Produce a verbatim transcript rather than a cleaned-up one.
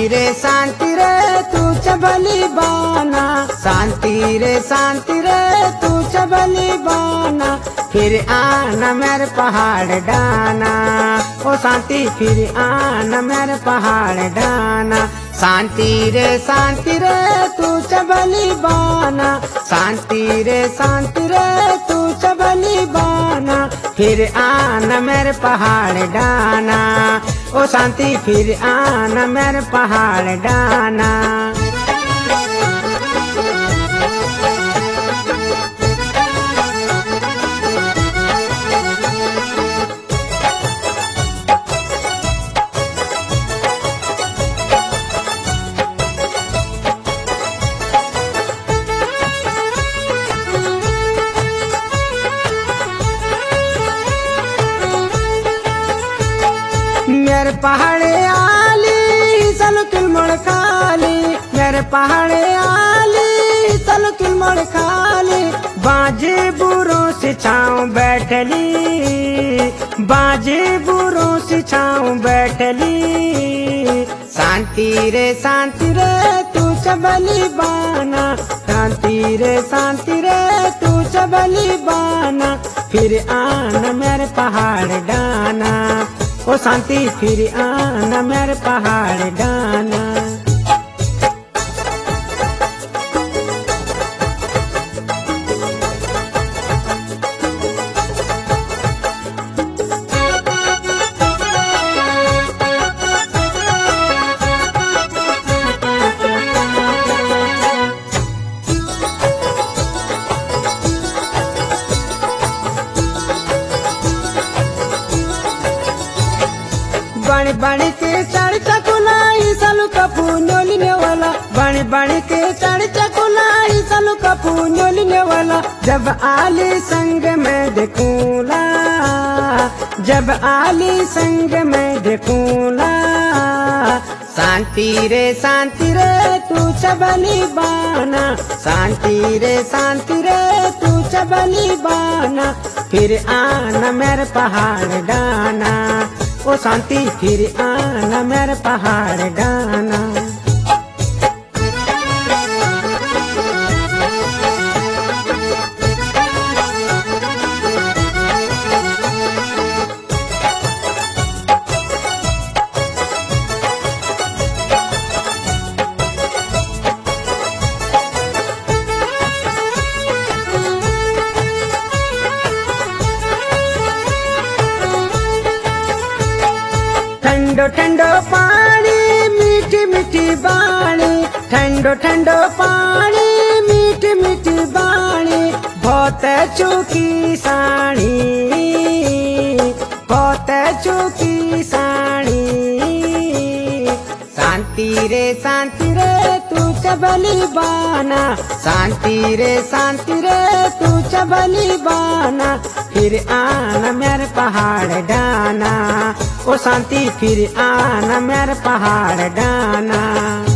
शांति रे शांति रे तू चबली बाना, शांति रे शांति रे तू चबली बाना, फिर आना मेरे पहाड़ डाना। ओ शांति फिर आना मेरे पहाड़ डाना, शांति रे शांति रे तू चबली बाना, शांति रे शांति रे तू चबली बाना, फिर आना मेरे पहाड़ डाना। ओ शांति फिर आना मेरे पहाड़ डाना। मेरे पहाड़े आली चलो तुलमड़ खाली, मेरे पहाड़े आली चलो तुलमड़ खाली, बाजे बुरों से छाँव बैठली, बाजे बुरों से छाँव बैठली, शांति रे शांति रे तू चबली बाना, शांति रे शांति रे तू चबली बाना, फिर आना मेरे पहाड़ डाना। ओ शांति फिर आना मेरे पहाड़ डाना। बण बण के चढ़ चकुलाई सालू कपू नोलिने वाला, बण बण के चढ़ चकुलाई सालू कपू नोलिने वाला, जब आली संग में देखूला, जब आली संग में देखूला, शांति रे शांति रे तू चबली बाना, शांति रे शांति रे तू चबली बाना, फिर आना मेरे पहाड़ डाना। ओ शांति फिर आना मेरे पहाड़ डाना। ठंडो ठंडो पानी मीठी मीठी बाणी, ठंडो ठंडो पानी मीठी मीठी बाणी, बहुत चूकी साणी, बहुत चूकी साणी, शांति रे शांति रे तू चबली बाना, शांति रे शांति रे तू चबली बाना, फिर आना मेरे पहाड़ डाना। ओ शांति फिर आना मेरे पहाड़ डाना।